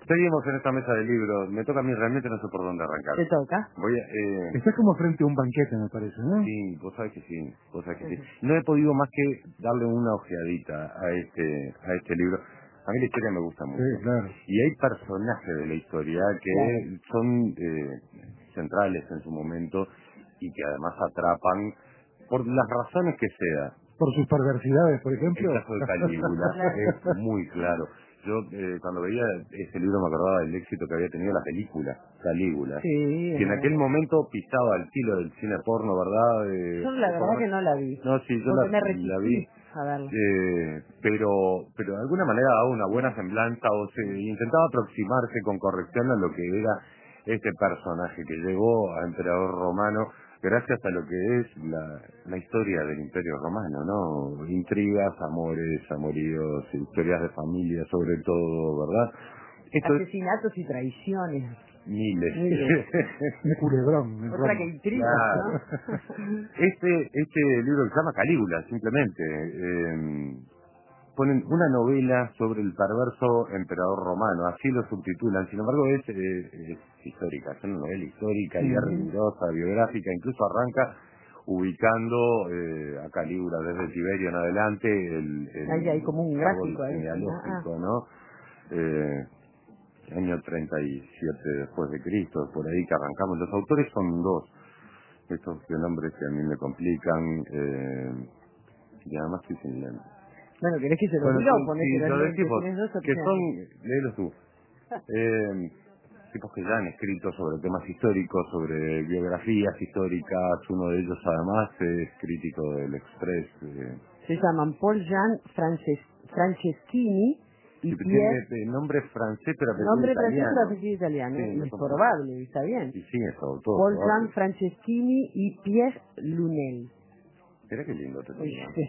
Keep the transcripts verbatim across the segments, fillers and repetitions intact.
Seguimos en esta mesa de libros. Me toca a mí, realmente no sé por dónde arrancar. ¿Te toca? Voy a, eh... Estás como frente a un banquete, me parece, ¿no? Sí, vos sabés que sí, vos sabés que sí. No he podido más que darle una ojeadita a este, a este libro. A mí la historia me gusta mucho. Sí, claro. Y hay personajes de la historia que claro. son eh, centrales en su momento y que además atrapan por las razones que sea. Por sus perversidades, por ejemplo. El caso de Calígula es muy claro. Yo eh, cuando veía ese libro me acordaba del éxito que había tenido la película Calígula, sí, que en aquel momento pisaba el filo del cine porno, ¿verdad? Eh, yo la verdad porno. que no la vi. No, sí, yo la, me resistí la vi. A verla. Eh, pero, pero de alguna manera daba una buena semblanza o se intentaba aproximarse con corrección a lo que era este personaje que llegó a emperador romano gracias a lo que es la, la historia del Imperio Romano, ¿no? Intrigas, amores, amoríos, historias de familia sobre todo, ¿verdad? Esto Asesinatos es... y traiciones. Miles. Miles. Un culebrón. Otra que intriga, claro. ¿No? Este, este libro que se llama Calígula, simplemente, eh, ponen una novela sobre el perverso emperador romano, así lo subtitulan, sin embargo es, eh, es histórica, es una novela histórica y uh-huh. rigurosa, biográfica, incluso arranca ubicando eh, a Calígula desde Tiberio en adelante, el, el ahí hay como un gráfico ahí, genealógico, ah. ¿no? Eh, año treinta y siete después de Cristo, por ahí que arrancamos. Los autores son dos, estos de nombres que a mí me complican, eh, y además estoy sin lente. Bueno, ¿querés que se lo Bueno, diga sí, o ponés sí, los lo lentes? decimos, ¿Tienes dos que son, opciones? léelos tú, eh, tipos que ya han escrito sobre temas históricos, sobre biografías históricas, uno de ellos además es crítico del Express. Eh. Se llaman Paul Jean Frances, Franceschini y Sí, Pierre... tiene nombre francés pero apellido Nombre francés italiano. pero apellido italiano, Sí, y no es son probable, está bien. Y sí, es autor. Paul Jean probable. Franceschini y Pierre Lunel. Mira qué lindo te Uy, tengo.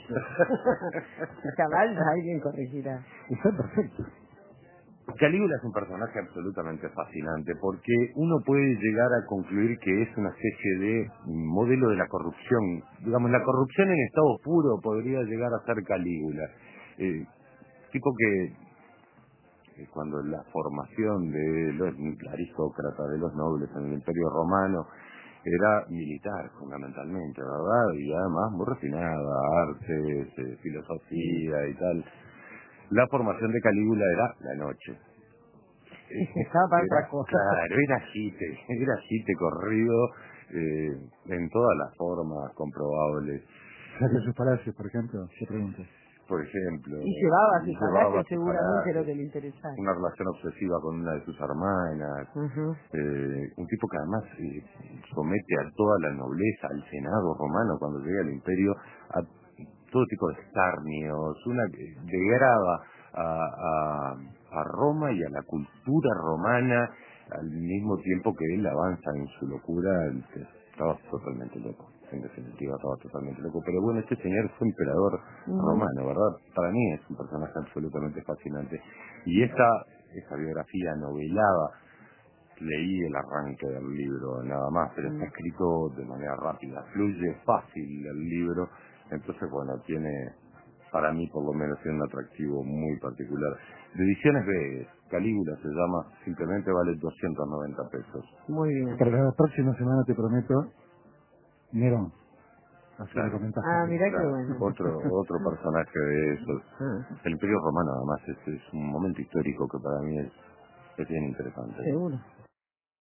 si está mal, alguien corregirá. Está perfecto. Calígula es un personaje absolutamente fascinante porque uno puede llegar a concluir que es una especie de modelo de la corrupción. Digamos, la corrupción en estado puro podría llegar a ser Calígula. Eh, tipo que eh, cuando la formación de los aristócratas, de los nobles en el Imperio Romano, era militar fundamentalmente, ¿verdad? Y además muy refinada, artes, eh, filosofía y tal. La formación de Calígula era la noche. Estaba para Era, otra cosa. claro, era agite, era agite corrido eh, en todas las formas comprobables. ¿Sabe sus palacios, por ejemplo? Se pregunta. Por ejemplo, Y llevaba a su llevaba palacio a su seguramente palacio, lo que le interesaba. una relación obsesiva con una de sus hermanas, Uh-huh. eh, un tipo que además eh, somete a toda la nobleza, al senado romano cuando llega al imperio, a todo tipo de escarnios, una que degrada a, a, a Roma y a la cultura romana al mismo tiempo que él avanza en su locura. Estaba totalmente loco, en definitiva estaba totalmente loco, pero bueno, este señor fue emperador uh-huh. romano, ¿verdad? Para mí es un personaje absolutamente fascinante y esta, esta biografía novelada, leí el arranque del libro nada más, pero está escrito de manera rápida, fluye fácil el libro, entonces bueno, tiene, para mí por lo menos, tiene un atractivo muy particular. De Ediciones B, Calígula se llama, simplemente vale doscientos noventa pesos. Muy bien. Para la próxima semana te prometo, Nerón. Así Claro. lo comentaste. Ah, mira Claro, qué bueno. otro otro personaje de esos. Ah. El Imperio Romano además es, es un momento histórico que para mí es, es bien interesante. Seguro.